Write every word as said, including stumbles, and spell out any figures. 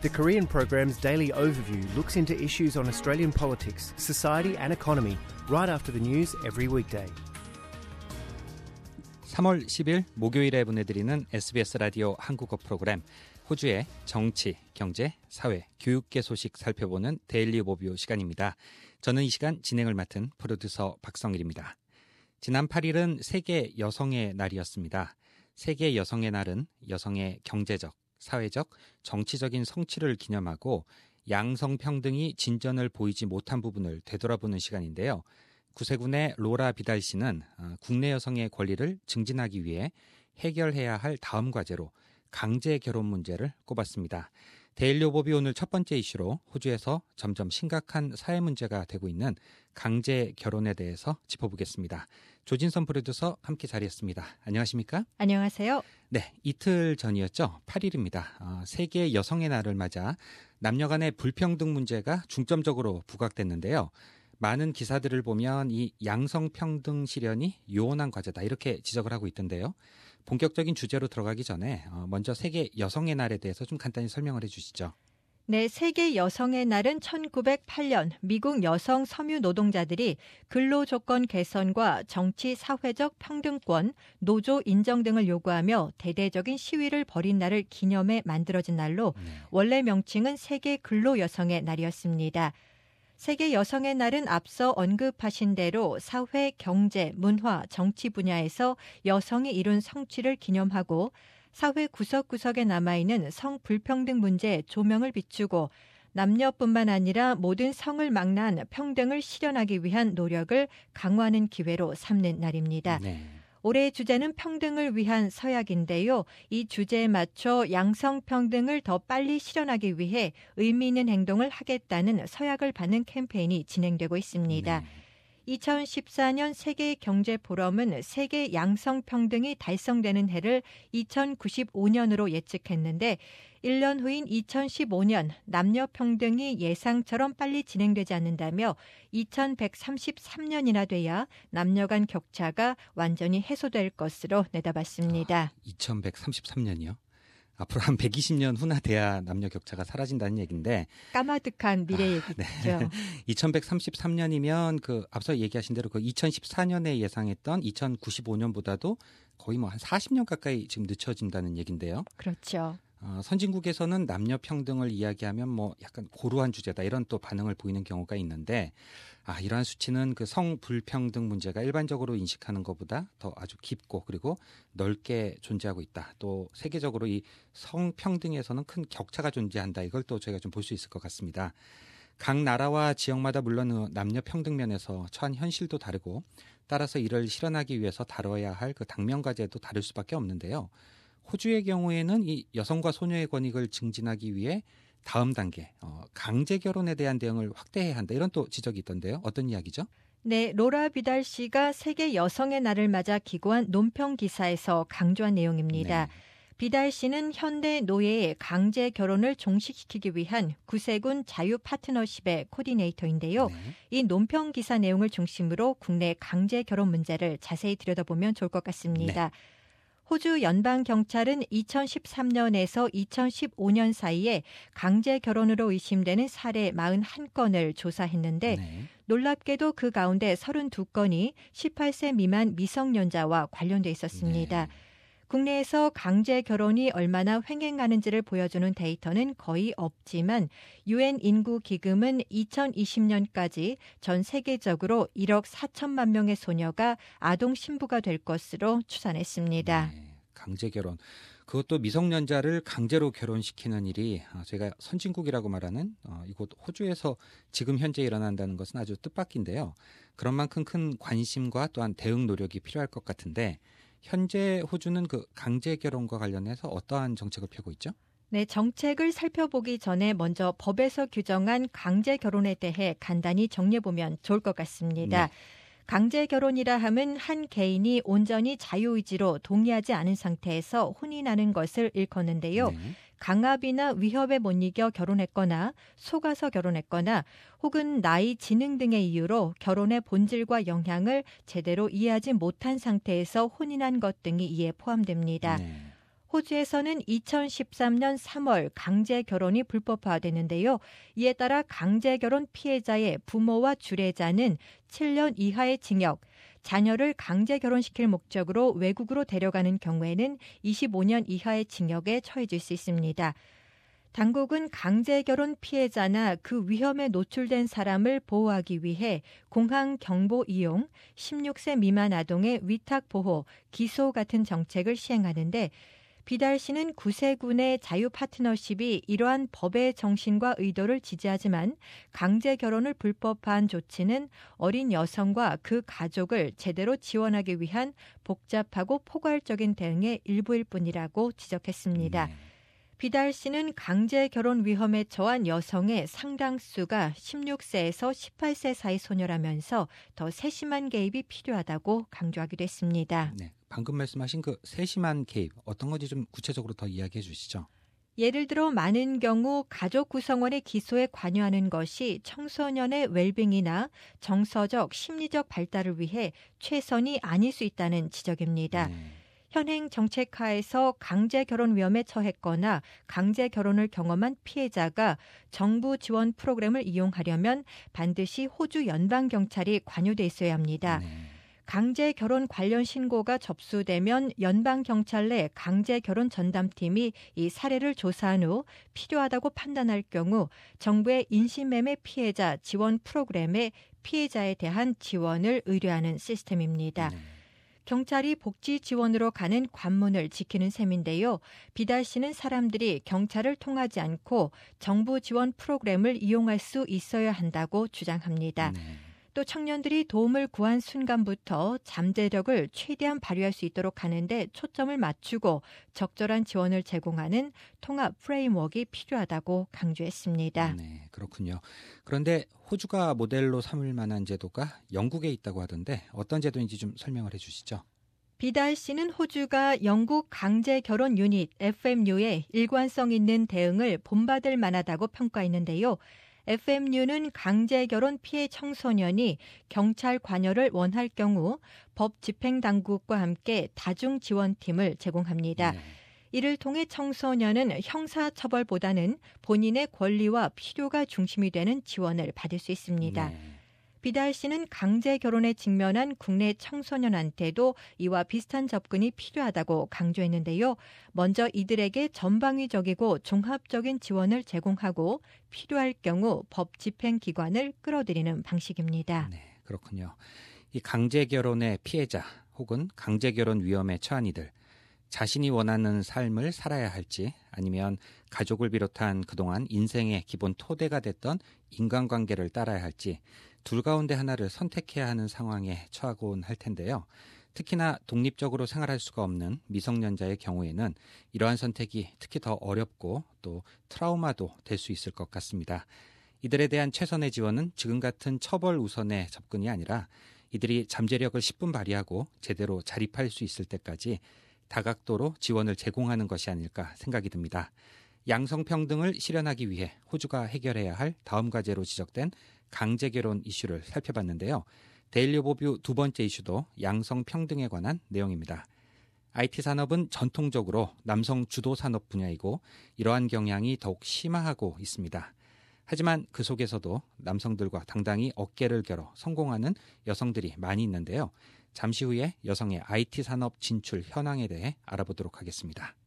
The Korean program's daily overview looks into issues on Australian politics, society and economy right after the news every weekday. 삼월 십일 목요일에 보내드리는 에스비에스 라디오 한국어 프로그램 호주의 정치, 경제, 사회, 교육계 소식 살펴보는 데일리 오버뷰 시간입니다. 저는 이 시간 진행을 맡은 프로듀서 박성일입니다. 지난 팔 일은 세계 여성의 날이었습니다. 세계 여성의 날은 여성의 경제적, 사회적, 정치적인 성취를 기념하고 양성평등이 진전을 보이지 못한 부분을 되돌아보는 시간인데요. 구세군의 로라 비달 씨는 국내 여성의 권리를 증진하기 위해 해결해야 할 다음 과제로 강제 결혼 문제를 꼽았습니다. 데일리 오버뷰 오늘 첫 번째 이슈로 호주에서 점점 심각한 사회 문제가 되고 있는 강제 결혼에 대해서 짚어보겠습니다. 조진선 프로듀서 함께 자리했습니다. 안녕하십니까? 안녕하세요. 네, 이틀 전이었죠. 팔 일입니다. 어, 세계 여성의 날을 맞아 남녀 간의 불평등 문제가 중점적으로 부각됐는데요. 많은 기사들을 보면 이 양성평등 실현이 요원한 과제다 이렇게 지적을 하고 있던데요. 본격적인 주제로 들어가기 전에 먼저 세계 여성의 날에 대해서 좀 간단히 설명을 해 주시죠. 네, 세계 여성의 날은 천구백팔 년 미국 여성 섬유 노동자들이 근로조건 개선과 정치 사회적 평등권, 노조 인정 등을 요구하며 대대적인 시위를 벌인 날을 기념해 만들어진 날로 원래 명칭은 세계 근로 여성의 날이었습니다. 세계 여성의 날은 앞서 언급하신 대로 사회, 경제, 문화, 정치 분야에서 여성이 이룬 성취를 기념하고 사회 구석구석에 남아있는 성불평등 문제에 조명을 비추고 남녀뿐만 아니라 모든 성을 망라한 평등을 실현하기 위한 노력을 강화하는 기회로 삼는 날입니다. 네. 올해의 주제는 평등을 위한 서약인데요. 이 주제에 맞춰 양성평등을 더 빨리 실현하기 위해 의미 있는 행동을 하겠다는 서약을 받는 캠페인이 진행되고 있습니다. 네. 이천십사 년 세계경제포럼은 세계 양성평등이 달성되는 해를 이천구십오 년으로 예측했는데 일 년 후인 이천십오 년 남녀평등이 예상처럼 빨리 진행되지 않는다며 이천백삼십삼 년이나 돼야 남녀 간 격차가 완전히 해소될 것으로 내다봤습니다. 아, 이천백삼십삼 년이요? 앞으로 한 백이십 년 후나 돼야 남녀 격차가 사라진다는 얘기인데 까마득한 미래 얘기죠. 아, 네. 이천백삼십삼 년이면 그 앞서 얘기하신 대로 그 이천십사 년에 예상했던 이천구십오 년보다도 거의 뭐 한 사십 년 가까이 지금 늦춰진다는 얘기인데요. 그렇죠. 어, 선진국에서는 남녀 평등을 이야기하면 뭐 약간 고루한 주제다 이런 또 반응을 보이는 경우가 있는데 아 이러한 수치는 그 성불평등 문제가 일반적으로 인식하는 것보다 더 아주 깊고 그리고 넓게 존재하고 있다. 또 세계적으로 이 성평등에서는 큰 격차가 존재한다. 이걸 또 저희가 좀 볼 수 있을 것 같습니다. 각 나라와 지역마다 물론 남녀 평등 면에서 처한 현실도 다르고 따라서 이를 실현하기 위해서 다뤄야 할 그 당면 과제도 다를 수밖에 없는데요. 호주의 경우에는 이 여성과 소녀의 권익을 증진하기 위해 다음 단계 어, 강제 결혼에 대한 대응을 확대해야 한다. 이런 또 지적이 있던데요. 어떤 이야기죠? 네, 로라 비달 씨가 세계 여성의 날을 맞아 기고한 논평 기사에서 강조한 내용입니다. 네. 비달 씨는 현대 노예의 강제 결혼을 종식시키기 위한 구세군 자유 파트너십의 코디네이터인데요. 네. 이 논평 기사 내용을 중심으로 국내 강제 결혼 문제를 자세히 들여다보면 좋을 것 같습니다. 네. 호주 연방경찰은 이천십삼 년에서 이천십오 년 사이에 강제 결혼으로 의심되는 사례 사십일 건을 조사했는데 네. 놀랍게도 그 가운데 삼십이 건이 십팔 세 미만 미성년자와 관련돼 있었습니다. 네. 국내에서 강제 결혼이 얼마나 횡행하는지를 보여주는 데이터는 거의 없지만 유엔 인구기금은 이천이십 년까지 전 세계적으로 일억 사천만 명의 소녀가 아동 신부가 될 것으로 추산했습니다. 네, 강제 결혼. 그것도 미성년자를 강제로 결혼시키는 일이 저희가 선진국이라고 말하는 이곳 호주에서 지금 현재 일어난다는 것은 아주 뜻밖인데요. 그런 만큼 큰 관심과 또한 대응 노력이 필요할 것 같은데 현재 호주는 그 강제 결혼과 관련해서 어떠한 정책을 펴고 있죠? 네, 정책을 살펴보기 전에 먼저 법에서 규정한 강제 결혼에 대해 간단히 정리해보면 좋을 것 같습니다. 네. 강제 결혼이라 함은 한 개인이 온전히 자유의지로 동의하지 않은 상태에서 혼인하는 것을 일컫는데요. 네. 강압이나 위협에 못 이겨 결혼했거나 속아서 결혼했거나 혹은 나이, 지능 등의 이유로 결혼의 본질과 영향을 제대로 이해하지 못한 상태에서 혼인한 것 등이 이에 포함됩니다. 네. 호주에서는 이천십삼 년 삼월 강제 결혼이 불법화됐는데요. 이에 따라 강제 결혼 피해자의 부모와 주례자는 칠 년 이하의 징역, 자녀를 강제 결혼시킬 목적으로 외국으로 데려가는 경우에는 이십오 년 이하의 징역에 처해질 수 있습니다. 당국은 강제 결혼 피해자나 그 위험에 노출된 사람을 보호하기 위해 공항 경보 이용, 십육 세 미만 아동의 위탁 보호, 기소 같은 정책을 시행하는데 비달 씨는 구세군의 자유 파트너십이 이러한 법의 정신과 의도를 지지하지만 강제 결혼을 불법화한 조치는 어린 여성과 그 가족을 제대로 지원하기 위한 복잡하고 포괄적인 대응의 일부일 뿐이라고 지적했습니다. 네. 비달 씨는 강제 결혼 위험에 처한 여성의 상당수가 십육 세에서 십팔 세 사이 소녀라면서 더 세심한 개입이 필요하다고 강조하기도 했습니다. 네, 방금 말씀하신 그 세심한 개입, 어떤 건지 좀 구체적으로 더 이야기해 주시죠. 예를 들어 많은 경우 가족 구성원의 기소에 관여하는 것이 청소년의 웰빙이나 정서적, 심리적 발달을 위해 최선이 아닐 수 있다는 지적입니다. 네. 현행 정책하에서 강제 결혼 위험에 처했거나 강제 결혼을 경험한 피해자가 정부 지원 프로그램을 이용하려면 반드시 호주 연방경찰이 관여돼 있어야 합니다. 네. 강제 결혼 관련 신고가 접수되면 연방경찰 내 강제 결혼 전담팀이 이 사례를 조사한 후 필요하다고 판단할 경우 정부의 인신매매 피해자 지원 프로그램에 피해자에 대한 지원을 의뢰하는 시스템입니다. 네. 경찰이 복지 지원으로 가는 관문을 지키는 셈인데요. 비달 씨는 사람들이 경찰을 통하지 않고 정부 지원 프로그램을 이용할 수 있어야 한다고 주장합니다. 네. 또 청년들이 도움을 구한 순간부터 잠재력을 최대한 발휘할 수 있도록 하는데 초점을 맞추고 적절한 지원을 제공하는 통합 프레임워크가 필요하다고 강조했습니다. 네, 그렇군요. 그런데 호주가 모델로 삼을 만한 제도가 영국에 있다고 하던데 어떤 제도인지 좀 설명을 해 주시죠. 비달 씨는 호주가 영국 강제 결혼 유닛 에프엠유에 일관성 있는 대응을 본받을 만하다고 평가했는데요. 에프엠유는 강제 결혼 피해 청소년이 경찰 관여를 원할 경우 법 집행 당국과 함께 다중 지원팀을 제공합니다. 네. 이를 통해 청소년은 형사처벌보다는 본인의 권리와 필요가 중심이 되는 지원을 받을 수 있습니다. 네. 비달 씨는 강제 결혼에 직면한 국내 청소년한테도 이와 비슷한 접근이 필요하다고 강조했는데요. 먼저 이들에게 전방위적이고 종합적인 지원을 제공하고 필요할 경우 법 집행기관을 끌어들이는 방식입니다. 네, 그렇군요. 이 강제 결혼의 피해자 혹은 강제 결혼 위험에 처한 이들, 자신이 원하는 삶을 살아야 할지 아니면 가족을 비롯한 그동안 인생의 기본 토대가 됐던 인간관계를 따라야 할지 둘 가운데 하나를 선택해야 하는 상황에 처하곤 할 텐데요. 특히나 독립적으로 생활할 수가 없는 미성년자의 경우에는 이러한 선택이 특히 더 어렵고 또 트라우마도 될 수 있을 것 같습니다. 이들에 대한 최선의 지원은 지금 같은 처벌 우선의 접근이 아니라 이들이 잠재력을 십분 발휘하고 제대로 자립할 수 있을 때까지 다각도로 지원을 제공하는 것이 아닐까 생각이 듭니다. 양성평등을 실현하기 위해 호주가 해결해야 할 다음 과제로 지적된 강제결혼 이슈를 살펴봤는데요. 데일리 오버뷰 두 번째 이슈도 양성평등에 관한 내용입니다. 아이티 산업은 전통적으로 남성 주도 산업 분야이고 이러한 경향이 더욱 심화하고 있습니다. 하지만 그 속에서도 남성들과 당당히 어깨를 겨뤄 성공하는 여성들이 많이 있는데요. 잠시 후에 여성의 아이티 산업 진출 현황에 대해 알아보도록 하겠습니다.